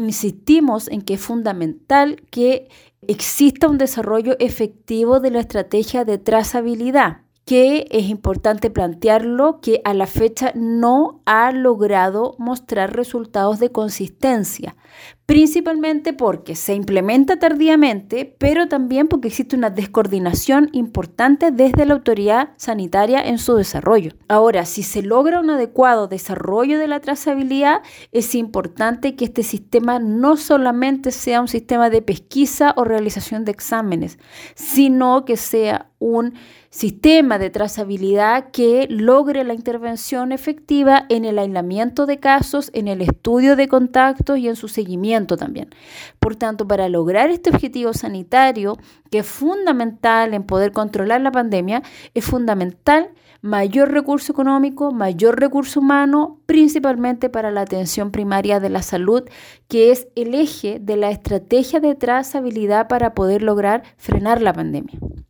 insistimos en que es fundamental que exista un desarrollo efectivo de la estrategia de trazabilidad, que es importante plantearlo, que a la fecha no ha logrado mostrar resultados de consistencia, principalmente porque se implementa tardíamente, pero también porque existe una descoordinación importante desde la autoridad sanitaria en su desarrollo. Ahora, si se logra un adecuado desarrollo de la trazabilidad, es importante que este sistema no solamente sea un sistema de pesquisa o realización de exámenes, sino que sea un sistema de trazabilidad que logre la intervención efectiva en el aislamiento de casos, en el estudio de contactos y en su seguimiento también. Por tanto, para lograr este objetivo sanitario, que es fundamental en poder controlar la pandemia, es fundamental mayor recurso económico, mayor recurso humano, principalmente para la atención primaria de la salud, que es el eje de la estrategia de trazabilidad para poder lograr frenar la pandemia.